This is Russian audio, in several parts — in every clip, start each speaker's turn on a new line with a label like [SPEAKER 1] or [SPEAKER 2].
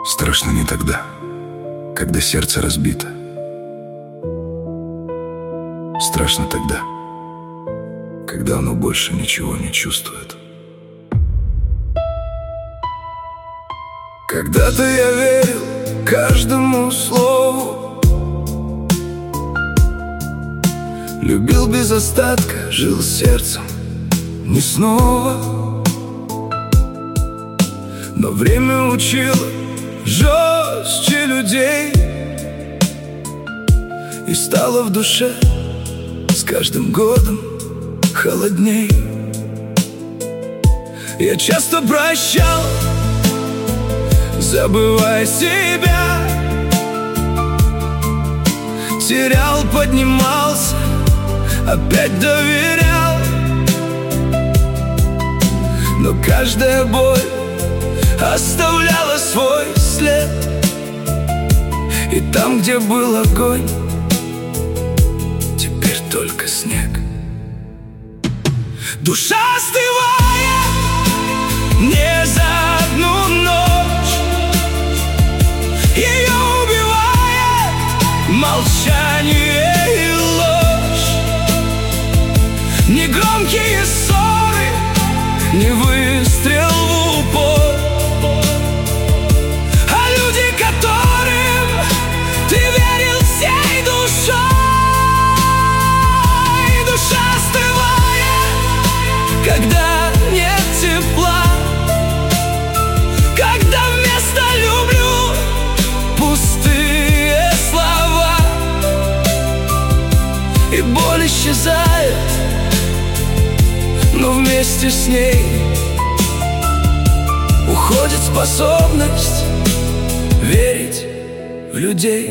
[SPEAKER 1] Страшно не тогда, когда сердце разбито. Страшно тогда, когда оно больше ничего не чувствует. Когда-то я верил каждому слову, любил без остатка, жил сердцем не снова. Но время учило жестче людей, и стало в душе с каждым годом холодней. Я часто прощал, забывая себя, терял, поднимался, опять доверял. Но каждая боль оставляла свой след, и там, где был огонь, теперь только снег. Душа остывает не за одну ночь, ее убивает молчание и ложь. Не громкие ссоры, не выстрел в упор, а люди, которым ты верил всей душой. Душа остывает, когда нет тепла, когда вместо «люблю» пустые слова, и боль исчезает, но вместе с ней уходит способность верить в людей.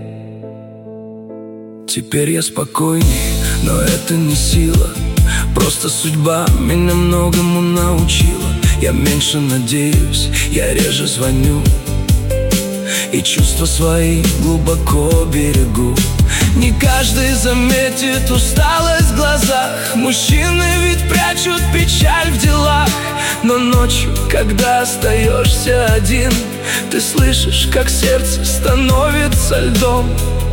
[SPEAKER 1] Теперь я спокойней, но это не сила, просто судьба меня многому научила. Я меньше надеюсь, я реже звоню, и чувства свои глубоко берегу. Не каждый заметит усталость в глазах, мужчины ведь прячут печаль в делах. Но ночью, когда остаешься один, ты слышишь, как сердце становится льдом.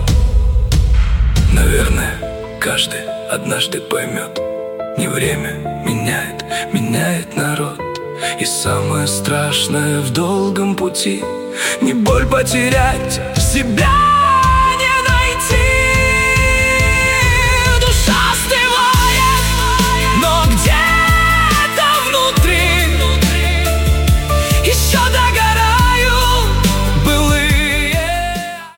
[SPEAKER 1] Наверное, каждый однажды поймет, не время меняет, меняет народ. И самое страшное в долгом пути — не боль потерять себя.